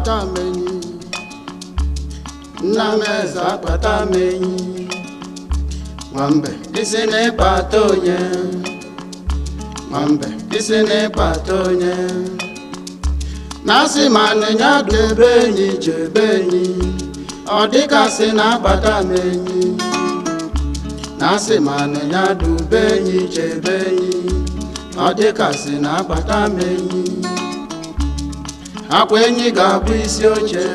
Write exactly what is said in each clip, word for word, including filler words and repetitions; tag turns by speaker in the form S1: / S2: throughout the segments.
S1: akpata m enyi nna m eze akpata m enyi nwambe isi n'ịkpata onye nwambe isi n'ịkpata onye na-asị ma nịnya debe enyi chebe enyi ọ dịkasị na-akpata m enyi na-asị ma nịnya dube enyi chebe enyi ọ dịkasị na-akpata m enyi akwa enyi ga-abụ isi oche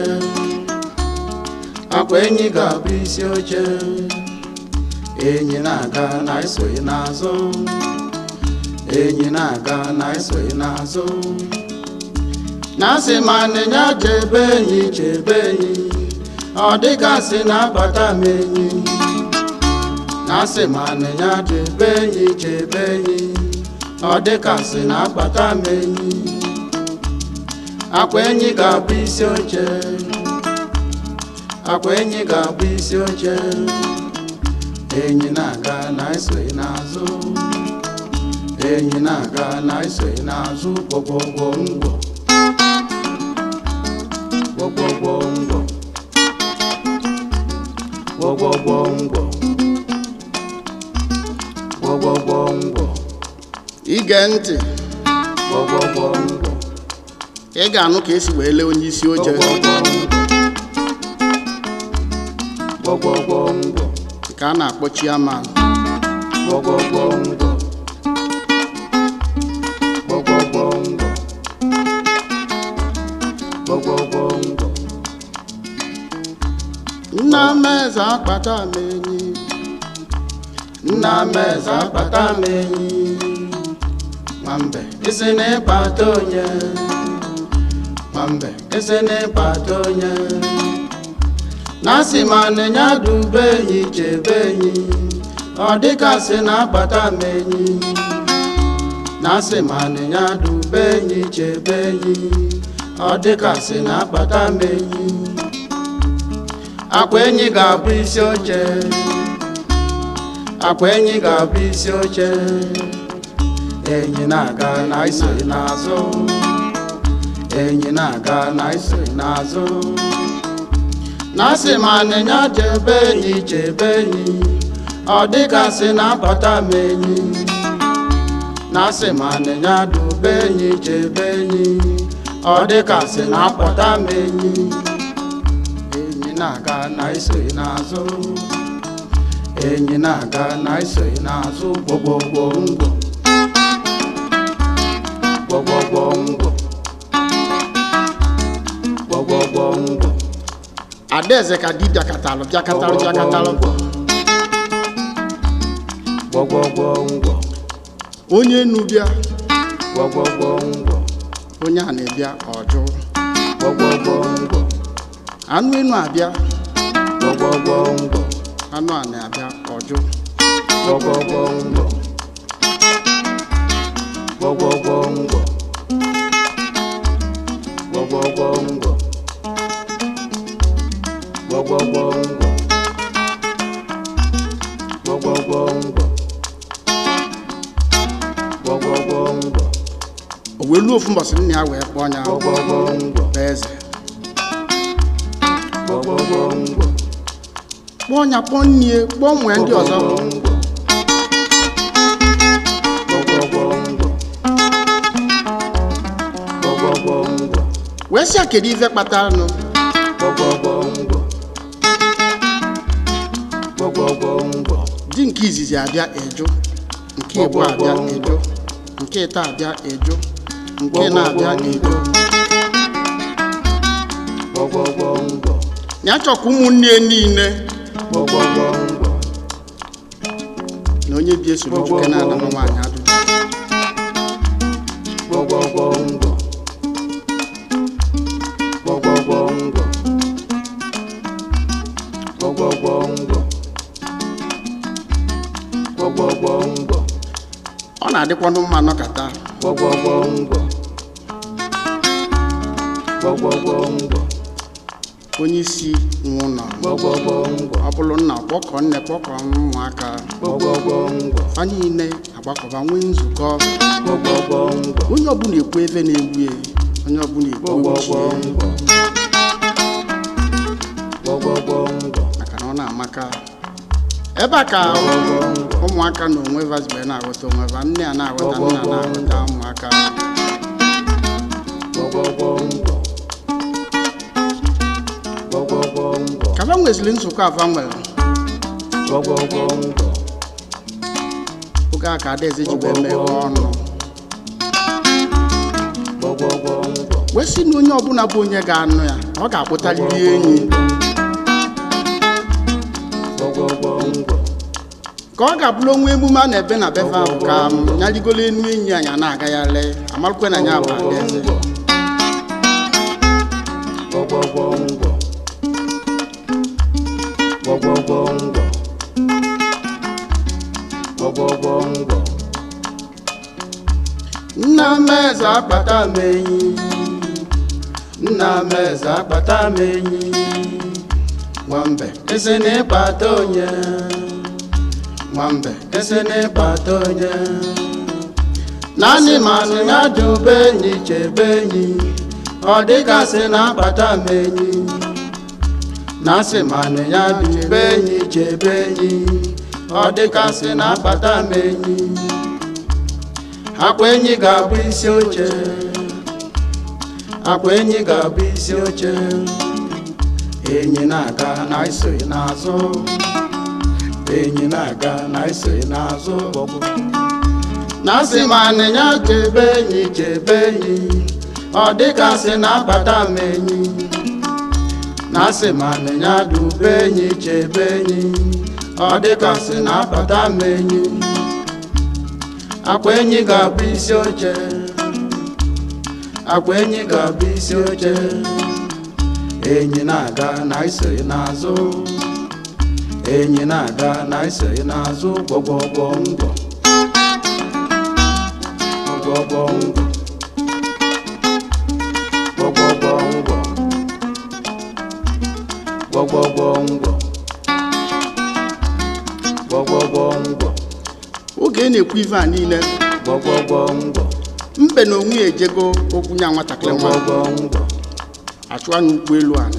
S1: akwa enyi ga-abụ isi oche enyi na-aga na isoghị n'azụ enyi na-aga na isoghị n'azụ na-asị ma nịnya chebe enyi chebe enyi ọ dịgasị na-akpata m enyi na-asị ma nịnya chebe enyi chebe enyi ọ dịgasị na-akpata m enyi akwa enyi ga-abụ isi oche akwa enyi ga-abụ isi oche enyi na-aga na isoghị n'azụ enyi na-aga na isoghị n'azụ gwogwogwo ngwo gwogwogwo ngwo gwogwogwo ngwo gwogwogwo ngwo ige ntị gwogwogwo ngwo ị ga-anụ ka esi wee lee onye isi oche gwogwogwo ngwo ka a na-akpọ chairman gwogwogwo ngwo gwogwogwo ngwo gwogwogwo ngwo nna m eze akpata m enyi nna m eze akpata m enyi nwambe isi n'ịkpata onye nwambe isi n'ịkpata onye na-asị ma nịnya dube enyi chebe enyi ọ dịkasị na-akpata m enyi na-asị ma nịnya dube enyi chebe enyi ọ dịkasị na-akpata m enyi akwa enyi ga-abụ isi oche akwa enyi ga-abụ isi oche enyi na-aga na isoghị n'azụ enyi na-aga na isoghị n'azụ na-asị ma nịnya chebe enyi chebe enyi ọ dịgasị na-akpata m enyi na-asị ma nịnya dube enyi chebe enyi ọ dịgasị na-akpọta m enyi enyi na-aga na isoghị n'azụ enyi na-aga na isoghị n'azụ gwogwogwo ngwo gwogwogwo ngwo gwogwogwo ngwo Adaeze ka di bịakatalụ bịakatalụ bịakatalụ gwogwogwo ngwo onye enu bịa gwogwogwo ngwo onye a na-ebịa ọjụ gwogwogwo ngwo anụ enu abịa gwogwogwo ngwo anụ a na-abịa ọjụ gwogwogwo ngwo gwogwogwo ngwo gwogwogwo ngwo gwogwogwo ngwo gwogwogwo ngwo gwogwogwo ngwo o wee luo ofu mbọsị nna ya wee kpọọ nya gwogwogwo ngwo eze gwogwogwo ngwo kpọọ nya kpọọ nnie kpọọ nwee ndị ọzọ gwogwogwo ngwo gwogwogwo ngwo wee sị ya kedu ife kpatara nụ gwogwogwo ngwo gwogwogwo ngwo di nke izizi abịa eju nke igbo abịa eju nke ịta abịa eju nke na-abịa eju gwogwogwo ngwo ya chọkwa ụmụnne niile gwogwogwo ngwo na onye bi esoro juke na-ana na nwaanyị adụ gwogwogwo ngwo gwogwogwo ngwo gwogwogwo ngwo gwogwogwo ngwo ọ na-adịkwanụ mma nọkata gwogwogwo ngwo gwogwogwo ngwo onye isi nwụnọ gwogwogwo ngwo ọ bụrụ nna kpọkọ nne kpọkọ ụmụaka gwogwogwo ngwo fa niile agbakọba nwee nzukọ gwogwogwo ngwo onye ọbụla ekwu ebe na-egbu onye ọbụla ekwu
S2: gwogwogwo ngwo
S1: ụmụaka ebe a ka ụmụaka na onwe vazibe na-aghọta onwe va nne a na-aghọta nna na-aghọta ụmụaka ka va nwezili nzukọ ava nwere oge a ka adaeze jibe meghe ọnụ wee sị na onye ọbụla bụ onye ga-anụ ya ọ ga-akpụtarịrị enyi ka ọ ga-abụrụ onwe emume a na-ebe na befe ahụ ka ya rigolo enu enyi anya na-aga ya lee amarụkwe na ya bụ adaeze nna m eze akpata m enyi nna m eze akpata m enyi nwambe eze na-ekpata onye nwambe eze na-ekpata onye naanị manụ ya dube enyi chebe enyi ọ dịgasị na-akpata m enyi na-asị manụ ya dube enyi chebe enyi ọ dịgasị na-akpata m enyi akwa enyi ga-abụ isi oche akwa enyi ga-abụ isi oche enyi na-aga na isoghị n'azụ enyi na-aga na isoghị n'azụ na-asị ma anịnya chebe enyi chebe enyi ọ dịgasị na-akpata m enyi na-asị ma anịnya dube enyi chebe enyi ọ dịgasị na-akpata m enyi akwa enyi ga-abụ isi oche akwa enyi ga-abụ isi oche enyi na-aga na isoghị n'azụ enyi na-aga na isoghị n'azụ gbọgbọgbọ ngwọ gbọgbọgbọ ngwọ gbọgbọgbọ ngwọ gbọgbọgbọ ngwọ gbọgbọgbọ ngwọ oge na-ekwu ife a niile mbe na onwe ejego okwu nya nwatakịrị nwa achụwa n'ụkwụ elu a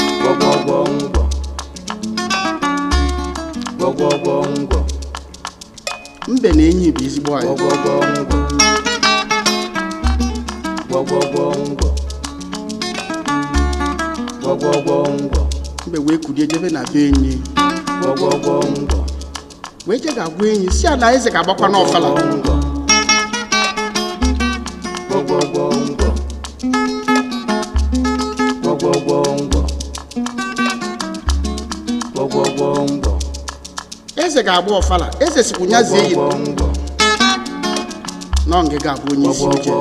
S1: mbe na enyi bụ ezigbo anyị mbe wee kulie jebe na be enyi wee je ga-agwa enyi si ala eze ga-agbakwa n'ọfala eze ga-agba ọfala eze sikwu nyazie yi nọ nge ga-abụ onye isi oche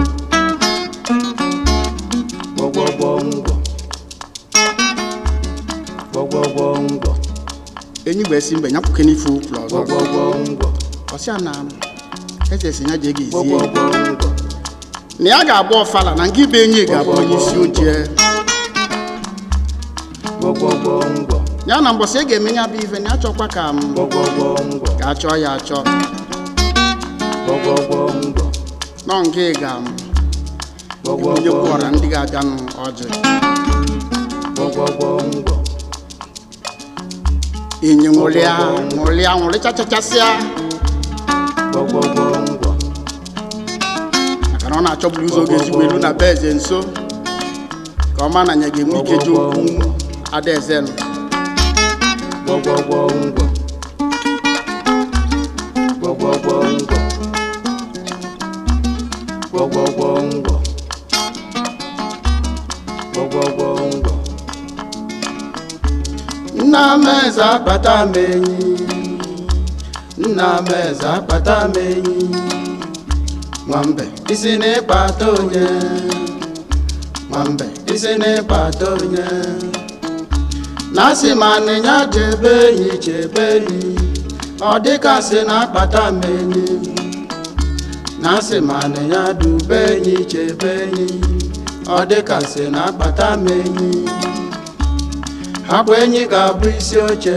S1: enyi wee si mbe nyapụke n'ife ụkwụ ọzọ ọsịa na eze si ya je ga-ezie na ya ga-agba ọfala na nke ibe enyi ga-abụ onye isi oche ya na mbọsị ị ga-eme ya bụ ife na achọkwa ka m ga-achọ ya achọ nọ nke ga m onye kwụọra ndị ga-abịanụ ọjị enyi nwụrịa nwụrịa nwụrịchachachasịa maka na ọ na-achọburu ụzọ oge ezigbo elu na be eze nso ka ọ ma na nya ga-enwe ike ji okwu adaeze nụ nna m eze akpata m enyi nna m eze akpata m enyi nwambe isi na-ekpata onye nwambe isi na-ekpata onye na-asị ma anịnya chebe enyi chebe enyi ọ dịgasị na-akpata m enyi na-asị ma anịnya dube enyi chebe enyi ọ dịgasị na-akpata m enyi akwa enyi ga-abụ isi oche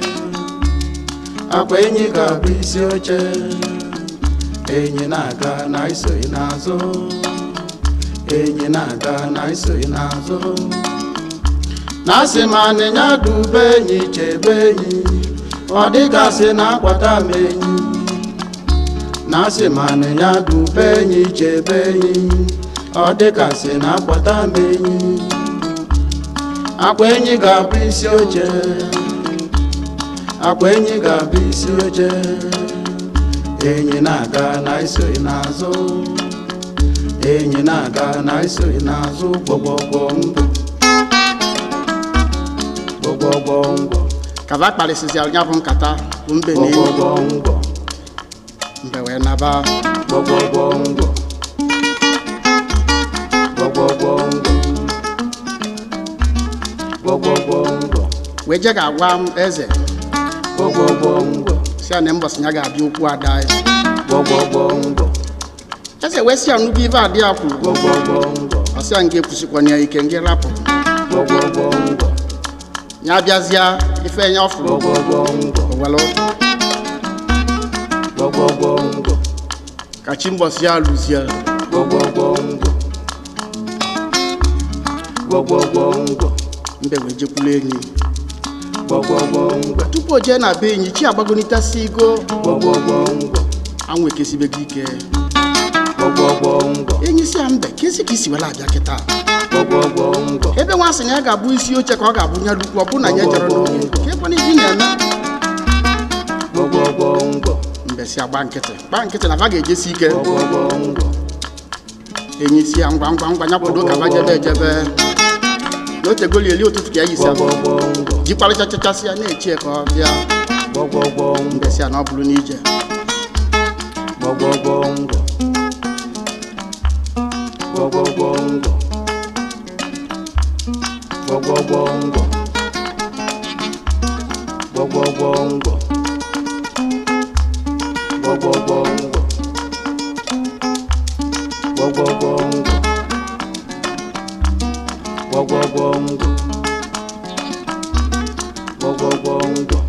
S1: akwa enyi ga-abụ isi oche enyi na-aga na isoghị n'azụ enyi na-aga na isoghị n'azụ na-asị ma anịnya dube enyi chebe enyi ọ dịgasị na-akwata m enyi na-asị ma anịnya dube enyi chebe enyi ọ dịgasị na-akwata m enyi akwa enyi ga-abụ isi oche akwa enyi ga-abụ isi oche enyi na-aga na isoghị n'azụ enyi na-aga na isoghị n'azụ gbọgbọgbọ ngwọ gbọgbọgbọ ngwọ ka va kparịsịsị anya bụ nkata bụ mbe na enyi gbọgbọgbọ ngwọ mbe wee naba gbọgbọgbọ ngwọ gbọgbọgbọ ngwọ gbọgbọgbọ ngwọ wee je ga-agwa m eze gbọgbọgbọ ngwọ si ya na mbọsị ya ga-abịa okwu ada ya gbọgbọgbọ ngwọ eze wee si ya nnukwu ife adị ya kwuru gbọgbọgbọ ngwọ ọ sị ya nga ekwusikwana ya ike nga rapụ gbọgbọgbọ ngwọ ya bịazịa ife ya ọfụrụ gbọgbọgbọ ngwọ owelu gbọgbọgbọ ngwọ ka chi mbọsị ya lụzie gbọgbọgbọ ngwọ gbọgbọgbọ ngwọ mbe wee jekwulu enyi gbọgbọgbọ ngwọ tupu o jee na be enyi chi agbagonitasi igo gbọgbọgbọ ngwọ anwụ ekesibego ike gbọgbọgbọ ngwọ enyi si ya mbe kesi ka isi wela abịa kịta gbọgbọgbọ ngwọ ebe nwa sị na ya ga-abụ isi oche ka ọ ga-abụ nya lukwu ọ bụ na ya jere n'oge ka ebe n'ihi na-eme gbọgbọgbọ ngwọ mbe si agba nkịtị gba nkịtị na va ga-ejesi ike gbọgbọgbọ ngwọ enyi si ya ngwa ngwa ngwa nyakwado ka va jebe ejebe n'otegoli eli ụtụtụ ka ya yisi jikwarịchachachasị ya na-eche ka ọ bịa mbe si ya na ọ bụrụ n'ije gbọgbọgbọ ngwọ gbọgbọgbọ ngwọ gbọgbọgbọ ngwọ gbọgbọgbọ ngwọ gbọgbọgbọ ngwọ gbọgbọgbọ ngwọ gbọgbọgbọ ngwọ gbọgbọgbọ ngwọ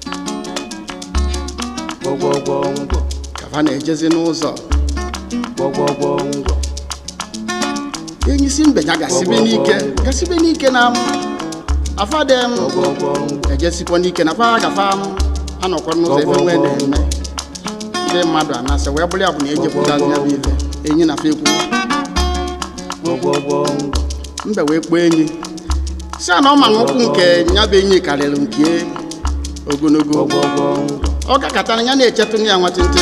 S1: gbọgbọgbọ ngwọ ka va na-ejezi n'ụzọ gbọgbọgbọ ngwọ enyi si mbe ya gasibe n'ike gasibe n'ike na afadem ejesikwa n'ike na fa gafa anọkwa n'ụzọ ebe nwee na-eme ndị mmadụ anasị wee bụrụ ya bụ na ejepụtazi ya bụ ife enyi na fa ekwu gbọgbọgbọ ngwọ mbe wee kpọọ enyi si a na ọ ma na ụkwụ nke ya bụ enyi karịrị nke ogologo ọ gakọtara ya na-echetụ ya nwatịntị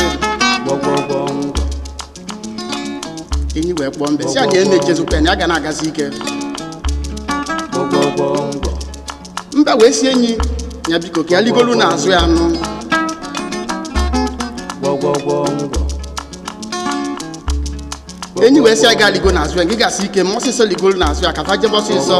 S1: enyi wee kpọọ mbe si a na na-echezukwa na ya ga na-agazi ike mbe wee si enyi ya biko ka ya ligolu n'azụ ya nụ enyi wee si a ga ligo n'azụ ya gị gasị ike ma ọsịsọ ligolu n'azụ ya ka fa jebe ọsịsọ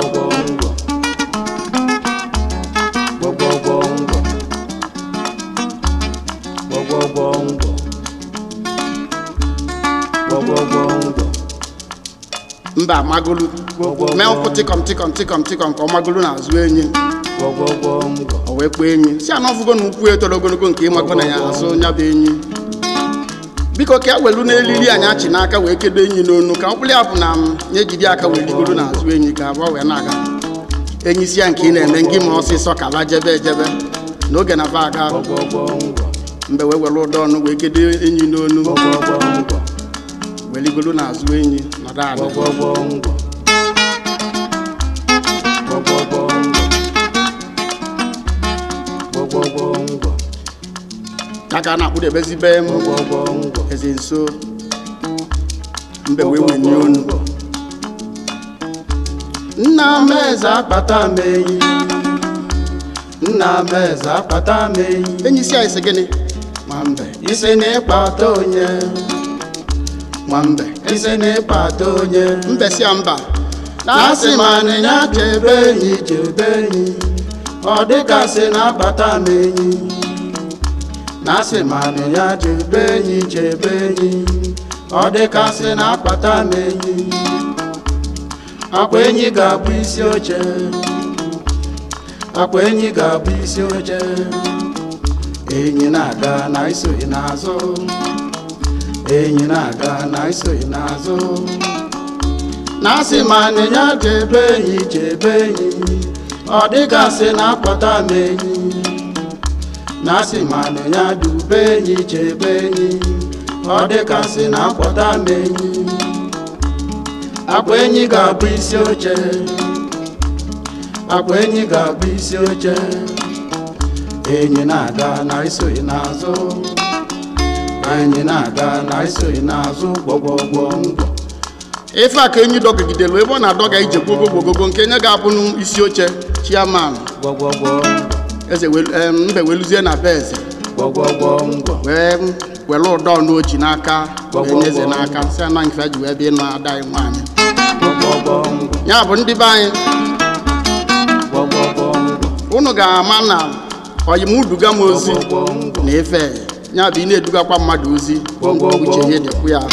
S1: mba amagolu mee ụkwụ tịkọm tịkọm tịkọm tịkọm ka ọ magolu n'azụ enyi o wee kpọọ enyi si ana ọfụgo na ukwu etoro ogologo nke ịmago na ya azụ nya bụ enyi biko ka e welu n'elili anyị achị n'aka wee kedo enyi n'onu ka ọ bụrụ ya bụ na m nye jide aka wee ligoro n'azụ enyi ka abụọ wee na-aga enyi si ya nke ị na-eme ngị ma ọsịsọ ka ba jebe ejebe n'oge na va aga mbe wee were ụdọ ọnụ wee kedo enyi n'onu wee ligoro n'azụ enyi nọdụ ala aka na-akpụdebezi be m eze nso mbe wee wenye onu nna m eze akpata m enyi nna m eze akpata m enyi enyi si anyị sị gịnị nwambe isi na ịkpata onye nwambe isi na ịkpata onye mbe si ya mba na-asị ma anịnya chebe enyi chebe enyi ọ dịgasị na-akpata m enyi na-asị ma anịnya chebe enyi chebe enyi ọ dịgasị na-akpata m enyi akwa enyi ga-abụ isi oche akwa enyi ga-abụ isi oche enyi na-aga na isoghị n'azụ enyi na-aga na isoghị n'azụ na-asị ma anịnya chebe enyi chebe enyi ọ dịgasị na-akpọta m enyi na-asị manụ ya dube enyi chebe enyi ọ dịgasị na-akpọta m enyi akwa enyi ga-abụ isi oche akwa enyi ga-abụ isi oche enyi na-aga na isoghị n'azụ enyi na-aga na isoghị n'azụ gbọgbọgbọ ngwọ ife a ka enyi dọgidelu ebe ọ na-adọga ije gbogogogogo nke nye ga-abụ n'isi oche chairman gbọgbọgbọ eze mbe weluzie na be eze gbọgbọgbọ ngwọ wee were ụdọ n'oji n'aka wee eze n'aka si ana nke ji wee bịa ịnụ ada anyị nwaanyị ya bụ ndị be anyị unu ga-ama na oyimuduga m ozi na ife ya bụ ị na-edugakwa mmadụ ozi uche ihe dịkwu ya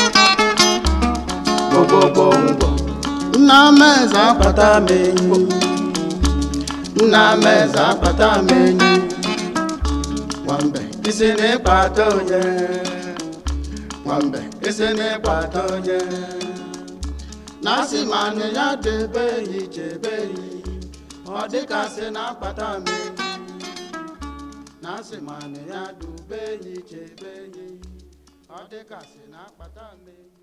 S1: nna m eze akpata m enyi nna m eze akpata m enyi nwambe isi na-ịkpata onye nwambe isi na-ịkpata onye na-asị manụ ya debe enyi chebe enyi ọ dịgasị na-akpata m enyi na-asị manụ ya dube enyi chebe enyi ọ dịgasị na-akpata m enyi